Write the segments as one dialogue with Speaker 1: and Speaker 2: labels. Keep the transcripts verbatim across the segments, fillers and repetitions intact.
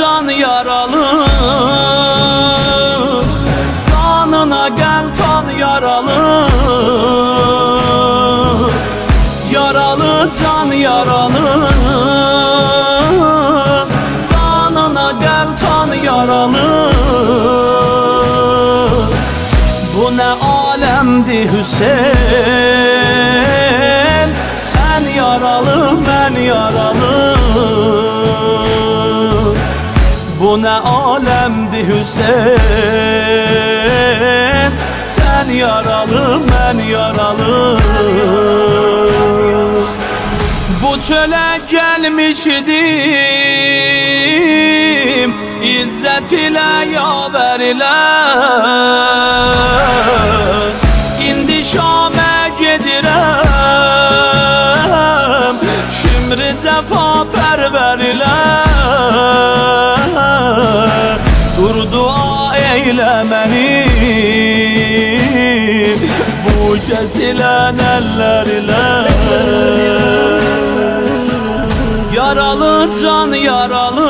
Speaker 1: can yaralı, kanına gel kan yaralı. Yaralı can yaralı, kanına gel kan yaralı. Bu ne alemdi Hüseyin, sen yaralı ben yaralı. Bu ne alemdi Hüseyin, sen yaralı ben yaralı. Bu çöle gelmişdim, İzzet ile yaver ile. İndi Şam'a gedirem, Şimri cefa perver ile. Dur dua eyle beni bu kesilen eller ile. Yaralı can yaralı,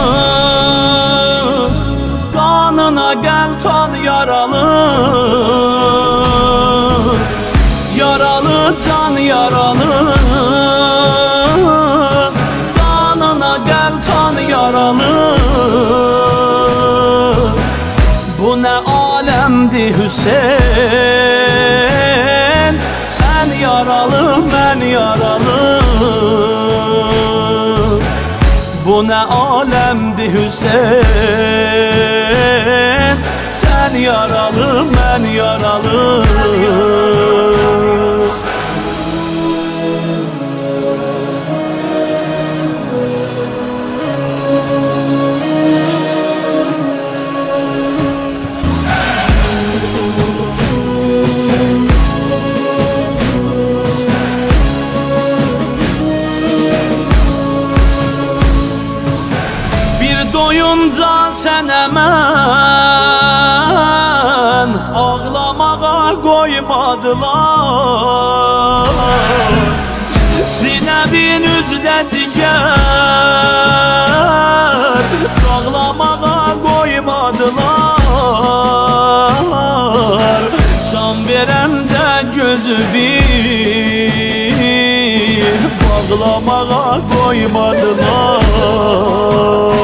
Speaker 1: kanına gel tan yaralı. Yaralı can yaralı, kanına gel tan yaralı. Bu ne alemdi Hüseyin, sen yaralı ben yaralı. Bu ne alemdi Hüseyin, sen yaralı ben yaralı. Doyunca sen hemen ağlamağa koymadılar. Zinebin üzde diger ağlamağa koymadılar. Can veren de gözü bir bağlamağa koymadılar.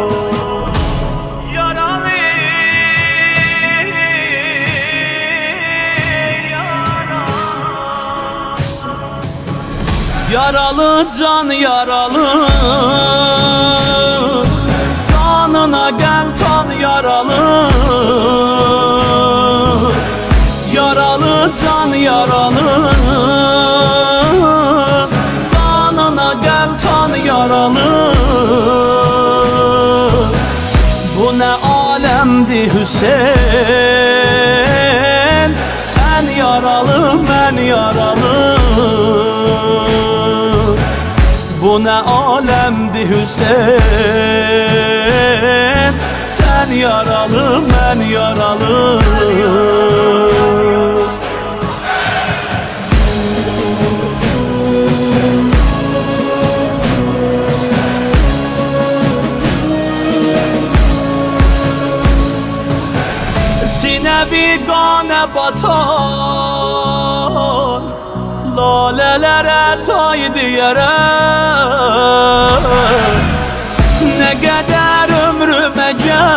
Speaker 1: Yaralı can yaralı, kanına gel kan yaralı. Yaralı can yaralı, kanına gel kan yaralı. Bu ne alemdi Hüseyin, sen yaralı ben yaralı. Bu ne alemdi Hüseyin, sen yaralı ben yaralı. Sinevi gane batan, lalelere tay diyere. Ne kadar ömrüme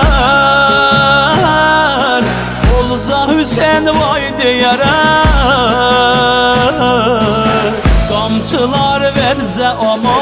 Speaker 1: gel olsa Hüseyin vay diyere. Kamçılar verse ama